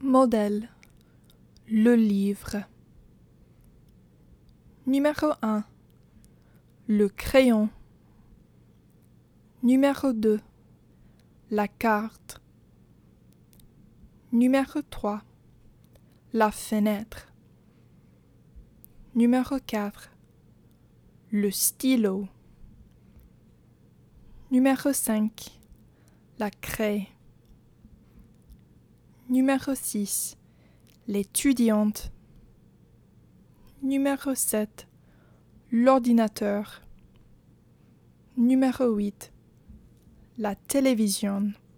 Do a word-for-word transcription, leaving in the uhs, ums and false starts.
Modèle. Le livre. Numéro un. Le crayon. Numéro deux. La carte. Numéro trois. La fenêtre. Numéro quatre. Le stylo. Numéro cinq. La craie. Numéro six. L'étudiante. Numéro sept. L'ordinateur. Numéro huit. La télévision.